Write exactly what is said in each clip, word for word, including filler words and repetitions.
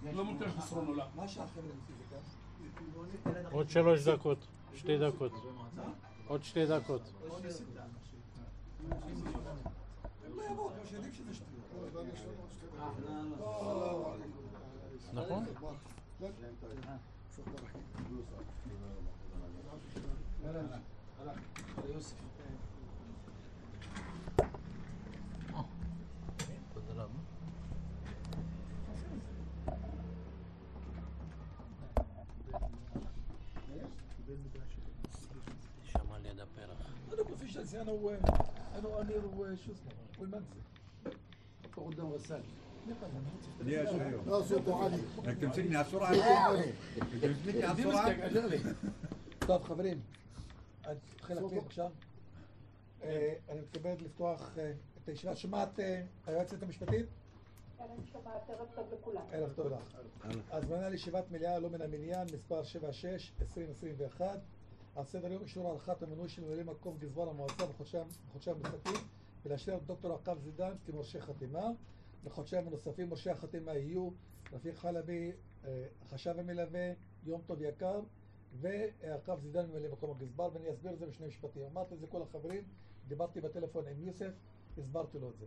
לא מוכר חסרון עולה. מה השעה חבר'ה לפי זה כאן? עוד שלוש דקות, שתי דקות. עוד שתי דקות. הם לא יבואו, כמו שיודעים שזה שטויות. נכון? שמע ליד הפרח. انا ما فيش شيء انا و انا وامير وشو اسمه والمنسي قدام غسان ليش ايوه لا صوته عالي بدك تمسكني على السرعه بدك تمسكني على السرعه طب خبرين خلينا نتكلم بבקשה. אני מתכבד לפתוח את הישיבה. שמעת היועצת המשפטית? כן, אני שומעת. ערב טוב לכולם. ערב טוב לך. הזמנה לישיבת מליאה לא מן המניין, מספר שבע שש עשרים עשרים ואחת. על סדר יום אישור הארכת המינוי של ממלא מקום גזבר המועצה בחודשיים הנוספים ולאשר את דוקטור עקב זידן כמורשה חתימה. בחודשיים הנוספים מורשי החתימה יהיו רפיק חלבי, החשב המלווה, יום טוב יקר ועקב זידן ממלא מקום הגזבר, ואני אסביר את זה בשני משפטים. אמרתי את זה כל החברים, דיברתי בטלפון עם יוסף, הסברתי לו את זה.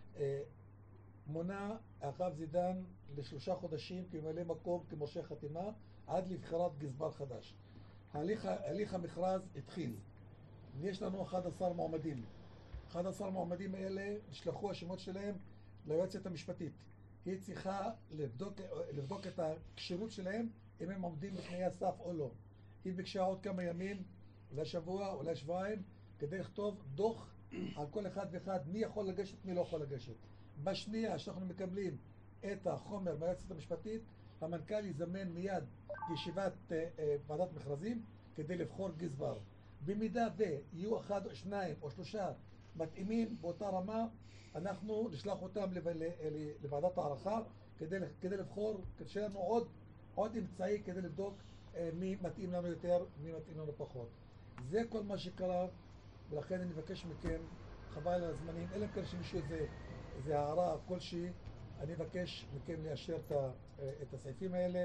מונה עקב זידן לשלושה חודשים כממלא מקום כמורשה חתימה עד לבחירת גזבר חדש. הליך, הליך המכרז התחיל. יש לנו אחד עשר מועמדים. אחד עשר מועמדים האלה נשלחו השמות שלהם ליועצת המשפטית. היא צריכה לבדוק, לבדוק את הכשירות שלהם, אם הם עומדים בתנאי הסף או לא. היא ביקשה עוד כמה ימים, אולי שבוע, אולי שבועיים, כדי לכתוב דוח על כל אחד ואחד, מי יכול לגשת, מי לא יכול לגשת. בשנייה שאנחנו מקבלים את החומר מהיועצת המשפטית, המנכ"ל יזמן מיד ישיבת uh, uh, ועדת מכרזים כדי לבחור גזבר. במידה ויהיו אחד או שניים או שלושה מתאימים באותה רמה, אנחנו נשלח אותם לב, ל, ל, לוועדת הערכה כדי, כדי לבחור, כדי שיהיה לנו עוד, עוד אמצעי כדי לבדוק uh, מי מתאים לנו יותר, מי מתאים לנו פחות. זה כל מה שקרה, ולכן אני מבקש מכם, חבל על הזמנים, אלא כאן שמישהו איזה, איזה הערה כלשהי, אני מבקש מכם לאשר את, ה, את הסעיפים האלה.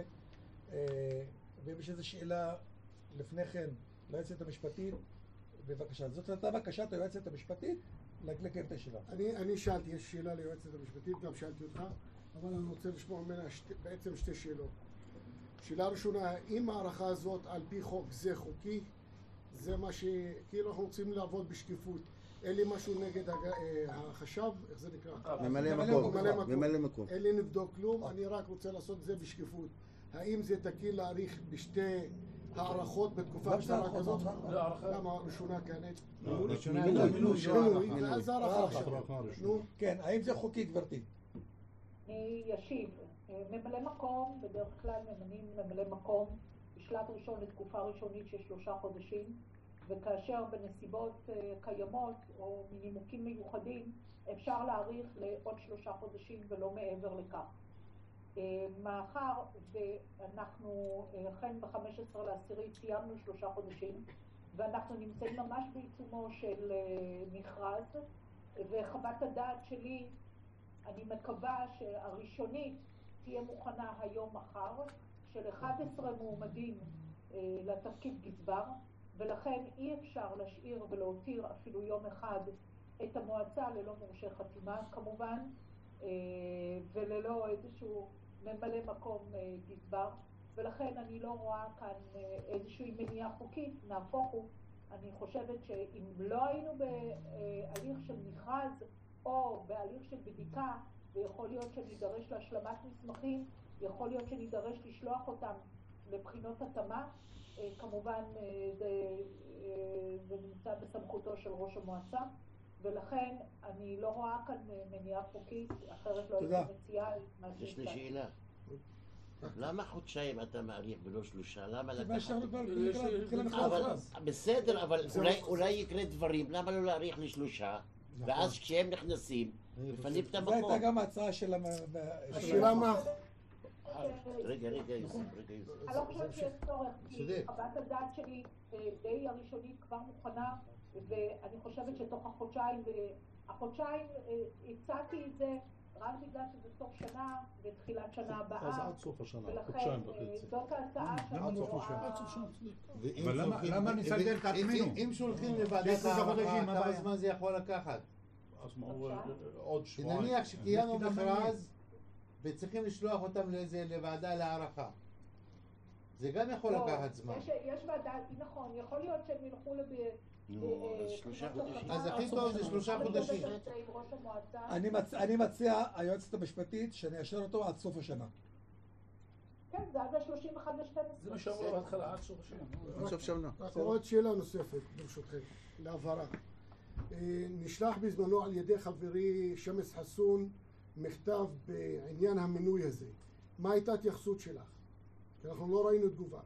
ואם יש איזו שאלה לפני כן ליועצת המשפתית, בבקשה. זאת הייתה בקשת היועצת המשפטית לקיים את הישיבה. אני, אני שאלתי, יש שאלה ליועצת המשפטית, גם שאלתי אותך, אבל אני רוצה לשמוע ממנה שתי, בעצם שתי שאלות. שאלה ראשונה, אם הערכה הזאת על פי חוק זה חוקי, זה מה שכאילו אנחנו רוצים לעבוד בשקיפות. אין לי משהו נגד החשב, איך זה נקרא? ממלא מקום. ממלא מקום. אין לי נבדוק כלום, אני רק רוצה לעשות את זה בשקיפות. האם זה תקין להאריך בשתי הערכות בתקופה קצרה כזאת? למה ראשונה כענית? מינוי, ואז הערכה. כן, האם זה חוקי גברתי? אני ישיב. ממלא מקום, בדרך כלל ממנים ממלא מקום בשלב ראשון לתקופה ראשונית של שלושה חודשים, וכאשר בנסיבות קיימות או מנימוקים מיוחדים אפשר להאריך לעוד שלושה חודשים ולא מעבר לכך. מאחר ואנחנו אכן ב-חמישה עשר לעשירי סיימנו שלושה חודשים ואנחנו נמצאים ממש בעיצומו של מכרז, וחוות הדעת שלי אני מקווה שהראשונית תהיה מוכנה היום מחר, של אחד עשר מועמדים לתפקיד גזבר, ולכן אי אפשר להשאיר ולהותיר אפילו יום אחד את המועצה ללא מורשה חתימה כמובן, וללא איזשהו ממלא מקום גזבר, ולכן אני לא רואה כאן איזושהי מניעה חוקית, נהפוך הוא. אני חושבת שאם לא היינו בהליך של מכרז או בהליך של בדיקה, ויכול להיות שנידרש להשלמת מסמכים, יכול להיות שנידרש לשלוח אותם לבחינות התאמה, כמובן זה, זה נמצא בסמכותו של ראש המועצה, ולכן אני לא רואה כאן מניעה חוקית, אחרת לא הייתי מציעה. יש לי שאלה. למה חודשיים אתה מאריך ולא שלושה? למה לקחת? בסדר, אבל אולי יקרה דברים, למה לא להאריך לשלושה? ואז כשהם נכנסים, לפנים את המקום. זו הייתה גם ההצעה של השאלה מה? רגע, רגע, יוסף, רגע, יוסף. אני לא חושבת שיש צורך, כי חוות הדעת שלי די הראשונית כבר מוכנה, ואני חושבת שתוך החודשיים, החודשיים הצעתי את זה רק בגלל שזה סוף שנה ותחילת שנה הבאה. אז עד סוף השנה, ולכן חודשיים וחצי. זאת ההצעה למה שאני סוף השנה? רואה... עד סוף השנה. אבל למה- למה נסדר את עצמנו? אם שולחים לוועדת שישה חודשים, הערכה, מה כמה הבעיה? זמן זה יכול לקחת? אז מה הוא עוד כי שבועיים. נניח שקיימנו לך תדע מכרז וצריכים לשלוח אותם לאיזה לוועדה להערכה. זה גם יכול לא, לקחת זמן. יש, יש ועדה, נכון, יכול להיות שהם ילכו לב... נו, אז שלושה חודשים. אז הכי טוב זה שלושה חודשים. אני מצ- אני מציע, היועצת המשפטית, שאני אאשר אותו עד סוף השנה. כן, זה עד ה-שלושים ואחד לשתים עשרה. זה מה שאמרו בהתחלה, עד סוף השנה. עד סוף שנה. רק עוד שאלה נוספת, ברשותכם, להבהרה. אה, נשלח בזמנו על ידי חברי שמס חסון מכתב בעניין המינוי הזה. מה הייתה התייחסות שלך? כי אנחנו לא ראינו תגובה.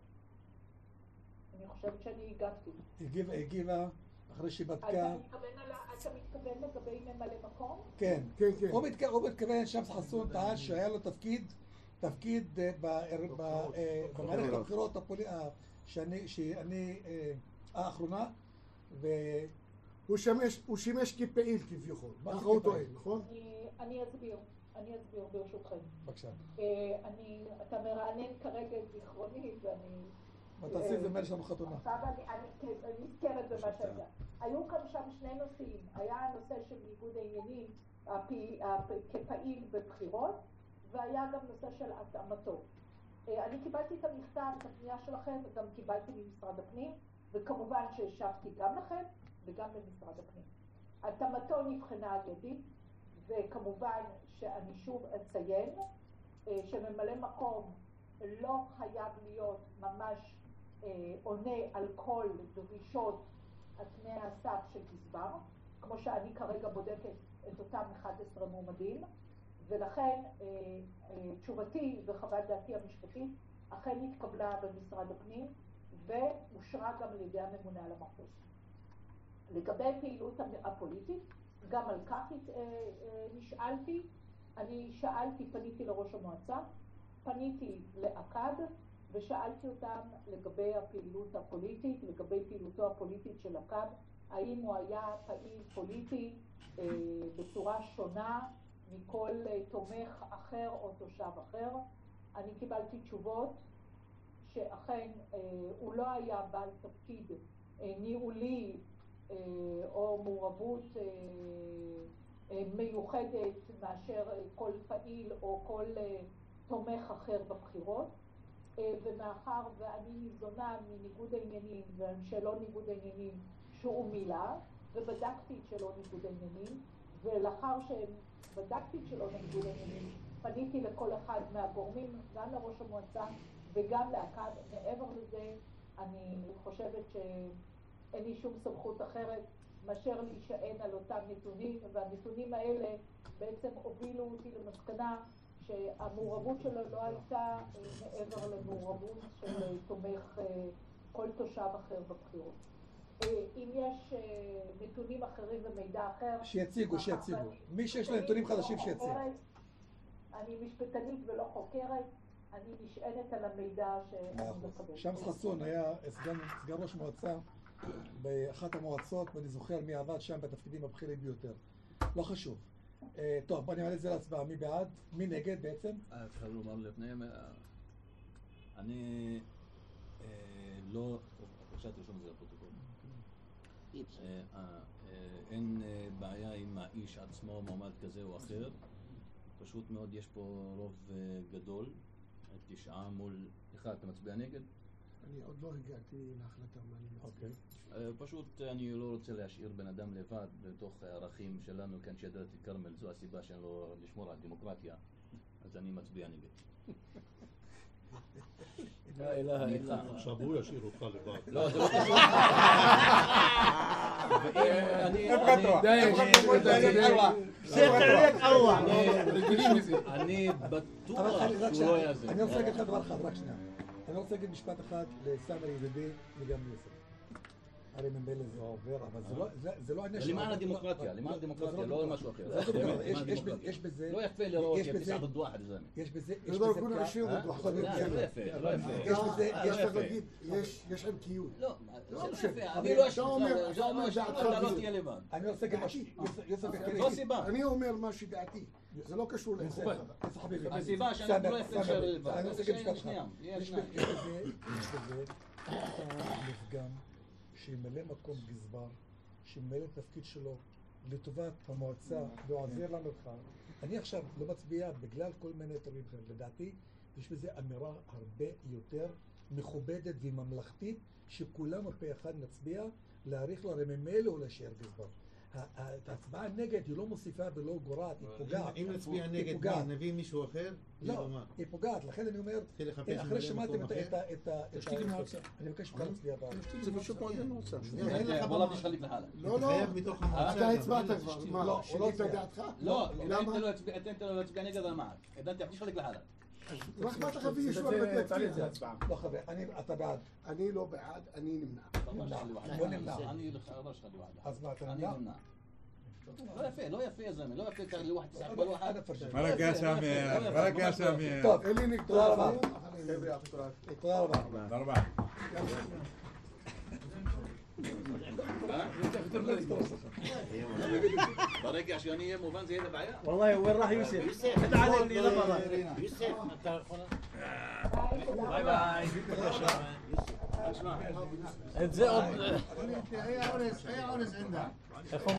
אני חושבת שאני הגבתי. הגיבה, הגיבה, אחרי שהיא אתה בדקה. מתכוון על ה- אתה מתכוון לגבי ממלא מקום? כן. כן, כן. הוא מתכ- הוא מתכוון, שמס חסון טען שהיה לו תפקיד, תפקיד אה, ב- ב- אה, במערכת הבחירות הפולי- אה, שאני, שאני אה, האחרונה, ו... הוא שימש, הוא שימש כפעיל כביכול. מה זה ככה הוא כפעיל? טוען, נכון? אני, אני אסביר, אני אסביר ברשותכם. בבקשה. אה, אני, אתה מרענן כרגע את זיכרוני ואני... ותעשי את זה מילא שלנו חתונה. עכשיו אני, אני, כן, אני נזכרת במה שהייתה. היו כאן שם שני נושאים. היה הנושא של ניגוד העניינים הפי- הפ- כפעיל בבחירות, והיה גם נושא של התאמתו. אה, אני קיבלתי את המכתב, את הפנייה שלכם, וגם קיבלתי ממשרד הפנים, וכמובן שהשבתי גם לכם וגם למשרד הפנים. התאמתו נבחנה על ידי, וכמובן שאני שוב אציין אה, שממלא מקום לא חייב להיות ממש אה, עונה על כל דרישות תנאי הסף של גזבר, כמו שאני כרגע בודקת את אותם אחד עשר מועמדים, ולכן אה, אה, תשובתי וחוות דעתי המשפטית אכן התקבלה במשרד הפנים ואושרה גם על ידי הממונה על המחוז. לגבי פעילות הפוליטית, גם על כך אה, אה, נשאלתי. אני שאלתי, פניתי לראש המועצה, פניתי לאכד ושאלתי אותם לגבי הפעילות הפוליטית, לגבי פעילותו הפוליטית של אכד, האם הוא היה פעיל פוליטי אה, בצורה שונה מכל אה, תומך אחר או תושב אחר. אני קיבלתי תשובות שאכן אה, הוא לא היה בעל תפקיד אה, ניהולי אה, או מעורבות אה, אה, מיוחדת מאשר אה, כל פעיל או כל אה, תומך אחר בבחירות. ומאחר ואני ניזונה מניגוד העניינים ושלא ניגוד העניינים שהוא מילה, ובדקתי את שלא ניגוד העניינים, ולאחר שבדקתי את שלא ניגוד העניינים, פניתי לכל אחד מהגורמים, גם לראש המועצה וגם לאכד. מעבר לזה, אני חושבת שאין לי שום סמכות אחרת מאשר להישען על אותם נתונים, והנתונים האלה בעצם הובילו אותי למסקנה שהמעורבות שלו לא הייתה מעבר למעורבות של תומך כל תושב אחר בבחירות. אם יש נתונים אחרים ומידע אחר... שיציגו, שיציגו. מי שיש לו נתונים חדשים שיציג. אני משפטנית ולא חוקרת, אני נשענת על המידע שאני מקבלת. שמס חסון היה סגן ראש מועצה באחת המועצות, ואני זוכר מי עבד שם בתפקידים הבכירים ביותר. לא חשוב. טוב, בוא נעלה את זה להצבעה. מי בעד? מי נגד בעצם? אפשר לומר לפני... אני לא... אפשר לרשום את זה לפרוטוקול. אין בעיה עם האיש עצמו, מועמד כזה או אחר. פשוט מאוד יש פה רוב גדול. תשעה מול אחד. אתה מצביע נגד? אני עוד לא הגעתי להחלטה מה אני מצביע. פשוט אני לא רוצה להשאיר בן אדם לבד בתוך הערכים שלנו כאן שדרת כרמל. זו הסיבה שאני לא לשמור על דמוקרטיה, אז אני מצביע נגד. עכשיו הוא ישאיר אותך לבד. לא, זה לא קשור. אני בטוח שהוא לא יעזר. אני רוצה להגיד לך דבר אחד, רק שנייה. אני רוצה להגיד משפט אחד לסמר ידידי וגם ליוסף. הרי ממילא זה עובר, אבל זה לא- זה- זה לא העניין למען של- הדמוקרטיה, לא, למען לא, הדמוקרטיה, זה לא משהו אחר. זה זה דמוקרטיה. באמת, יש- למען יש הדמוקרטיה. בזה- יש בזה... לא יפה לראות יש יא בזה- תשעה ضد ואחד, זלמה. יש בזה... יש זה לא בזה כולם כלל- עשיר אה? ודוחק. לא, זה לא יפה, לא יפה. יש בזה... אתה יש צריך בזה... להגיד, יש יש ערכיות. לא, זה לא משנה. יפה. אבל אני לא אתה אשאיר אומר- אותך, אתה אומר לא אשאיר דעתך אותך, לא בזה. תהיה לבד. אני רוצה להגיד משהו. יוסף- יוסף יקירי. זו הסיבה. אני אומר מה שדעתי, זה לא קשור יוסף, לאחד. יוסף חביבי. הסיבה שאנחנו סמר, לא יפה סמר, להישאר לבד. אני רוצה להגיד משפט אחד. שנייה, יש יש שניים. בזה... יש בזה... יש לפגם שימלא מקום גזבר, שימלא תפקיד שלו לטובת המועצה ועוזר למרחב. אני עכשיו לא מצביע בגלל כל מיני טובים אחרים. לדעתי, יש בזה אמירה הרבה יותר מכובדת וממלכתית, שכולנו פה אחד נצביע להאריך לו, הרי ממילא הוא להישאר גזבר. ה- ה- ההצבעה נגד היא לא מוסיפה ולא גורעת, היא פוגעת. אם נצביע היא נגד, פוגעת. מה, נביא מישהו אחר? לא, היא פוגעת, לכן אני אומר, תתחיל לחפש אחרי ממלא ששמעתם מקום את אחר? ה... את ה- את תשתיק ה- למועצה. אני מבקש ממך להצביע בעד. זה פשוט כמו איזה מועצה. אין לך والله במה. بديش خليك لحالك. לא, לא, תתחייב מתוך המועצה. אתה הצבעת אבל כבר, תשתיק. מה, לא, הוא לא שינית הצביע. דעתך? لا اذا انت למה? لو تبقى انت لو تبقى نقدر انا معك اذا انت بديش خليك لحالك. מה אכפת לך וישוע זה בית הצבעה. לא חבר, אני- אתה בעד. אני לא בעד, אני נמנע. طبعا خلي واحد. بقول نمنع. انا اقدرش اخلي واحد. אז מה, אתה انا נמנע? نمنع. لا يفي لا يفي يا زلمه لا يفي تخلي واحد تسحب كل واحد. أنا فرجاني. ברק יא סמיר, ברק יא סמיר. טוב, אין לי נגדו. תודה רבה. אבל אני- תודה רבה. תודה רבה. بريك عشان هي مو فان زي هذا بعيا. والله وين راح يوسف؟ יוסף, هذا علمني لبضة. יוסף, אתה יכול... باي باي. את זה עוד... היה אונס, היה אונס ענדה. איך